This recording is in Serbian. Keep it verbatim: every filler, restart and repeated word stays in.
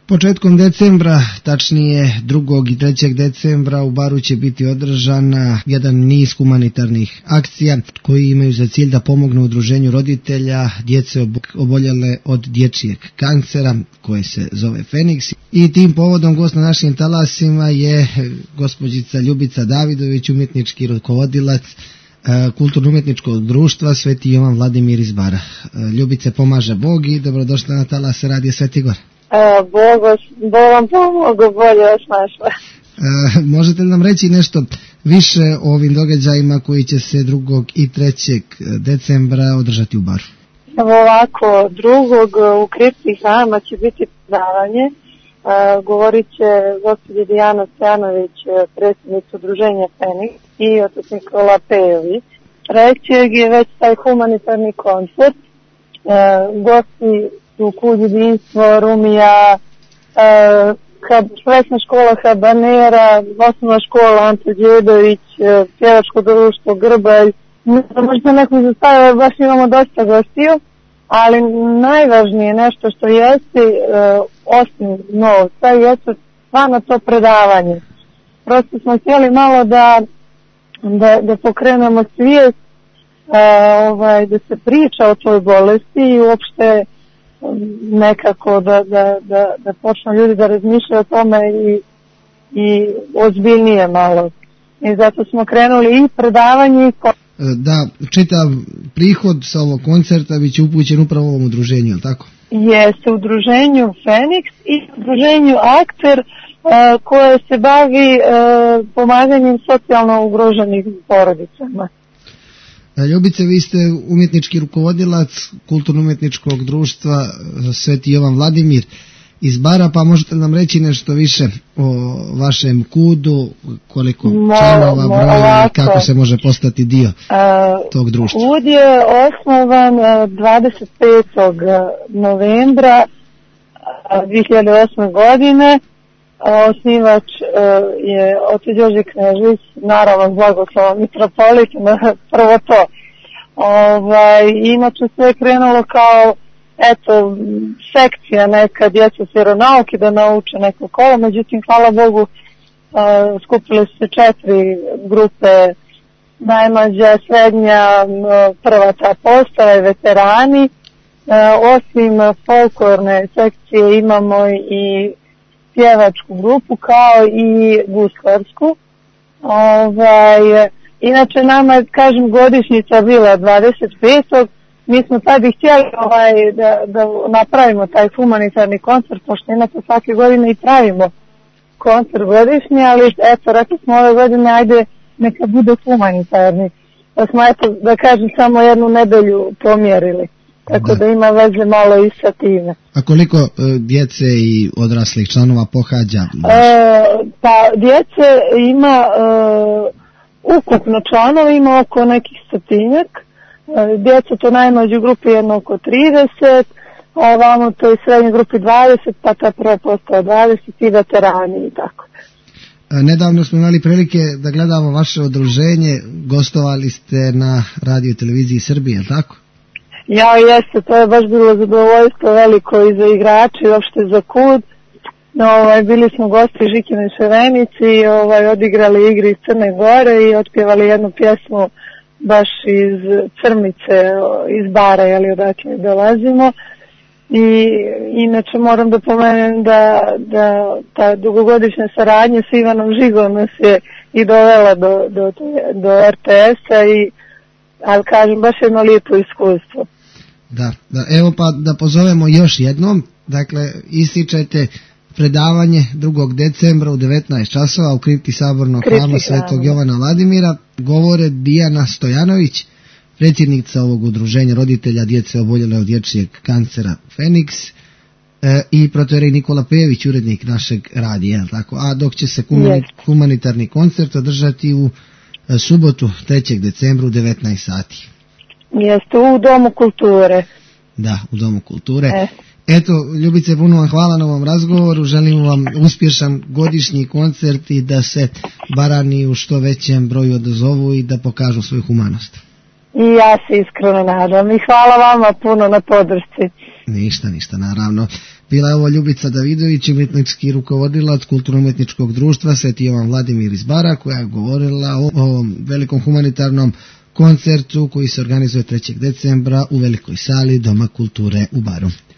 Početkom decembra, tačnije drugog i trećeg decembra u Baru će biti održan jedan niz humanitarnih akcija koji imaju za cilj da pomognu udruženju roditelja djece oboljele od dječjeg kancera koje se zove Feniks. I tim povodom gost na našim talasima je gospođica Ljubica Davidović, umjetnički rukovodilac Kulturno-umjetničkog društva Sveti Jovan Vladimir iz Bara. Ljubice, pomaže Bog i dobrodošla na talas Radija Sveti Gor. Bog vam pomogu, bolje vas našla. Možete li nam reći nešto više o ovim događajima koji će se drugog i trećeg decembra održati u Baru? Ovako, drugog u kripti hrama će biti predavanje. Govorit će gospođa Dijana Stojanović, predsjednica udruženja Feniks, i otac Nikola Pejović. Trećeg je već taj humanitarni koncert. Gosti su Kud jedinstvo, Rumija, plesna škola Habanera, osnovna škola Ante Đedović, pjevačko društvo Grbaj. Možda neko izostavio, baš imamo dosta gostiju, ali najvažnije nešto što jeste, osim novca, jeste stvarno to predavanje. Prosto smo htjeli malo da, da, da pokrenemo svijest, ovaj, da se priča o toj bolesti i uopšte nekako da, da, da, da počnu ljudi da razmišljaju o tome i, i ozbiljnije malo. I zato smo krenuli i predavanje i da čitav prihod sa ovog koncerta bit će upućen upravo ovom udruženju, je li tako? Jeste, udruženju Feniks i udruženju Akter, uh, koje se bavi uh, pomaganjem socijalno ugroženih porodicama. Ljubice, vi ste umjetnički rukovodilac Kulturno-umjetničkog društva Sveti Jovan Vladimir iz Bara, pa možete nam reći nešto više o vašem kudu, koliko članova, broja i kako se može postati dio tog društva? Kud je osnovan dvadeset petog novembra dvije hiljade osme. godine. Osnivač je otac Đorđe Knežević, naravno blagoslovom mitropolita, prvo to. Ovaj, inače sve je krenulo kao eto, sekcija neka djeca vjeronauke da nauče neko kolo, međutim, hvala Bogu, uh, skupili su se četiri grupe, najmlađa, srednja, prva ta postava i veterani. Uh, osim folklorne sekcije imamo i pjevačku grupu kao i guslarsku. Ovaj, inače nama je, kažem, godišnjica bila dvadeset petog Mi smo tad i htjeli ovaj, da, da napravimo taj humanitarni koncert, pošto inače svake godine i pravimo koncert godišnji, ali eto, rekli smo ove godine, ajde, neka bude humanitarni. Pa smo, eto, da kažem, samo jednu nedelju pomjerili. Tako da, da ima veze malo i sa time. A koliko e, djece i odraslih članova pohađa? E, pa djece ima, e, ukupno članova ima oko nekih stotinjak. E, djeca to najmlađu grupi jedno oko trideset, ovamo to je srednje grupi dvadeset, pa ta prva postava dvadeset i veterani i tako. Nedavno smo imali prilike da gledamo vaše udruženje, gostovali ste na radio i televiziji Srbije, tako? Ja, jeste, to je baš bilo zadovoljstvo veliko i za igrače i uopšte za kud. No, ovaj, bili smo gosti Žikinoj Šerenici, ovaj, odigrali igri iz Crne Gore i otpjevali jednu pjesmu baš iz Crmice, iz Bara, jeli, odakle dolazimo. I inače moram da pomenem da, da ta dugogodišnja saradnja s Ivanom Žigom nas je i dovela do, do, do er te es-a i, ali kažem, baš jedno lijepo iskustvo. Da, da, evo pa da pozovemo još jednom, dakle ističete predavanje drugog decembra u devetnaest časova u kripti Sabornog hrama Svetog Jovana Vladimira. Govore Dijana Stojanović, predsjednica ovog udruženja roditelja djece oboljele od dječjeg kancera Feniks, e, i protoijerej Nikola Pejović, urednik našeg radija, tako? A dok će se humani, humanitarni koncert održati u e, subotu trećeg decembra u devetnaest sati. Jeste, u Domu kulture. Da, u Domu kulture. E. Eto, Ljubice, puno vam hvala na ovom razgovoru, želim vam uspješan godišnji koncert i da se Barani u što većem broju odazovu i da pokažu svoju humanost. I ja se iskreno nadam i hvala vama puno na podršci. Ništa, ništa, naravno. Bila je ovo Ljubica Davidović, umjetnički rukovodilac Kulturno-umjetničkog društva Sveti Jovan Vladimir iz Bara, koja je govorila o, o velikom humanitarnom koncertu koji se organizuje trećeg decembra u velikoj sali Doma kulture u Baru.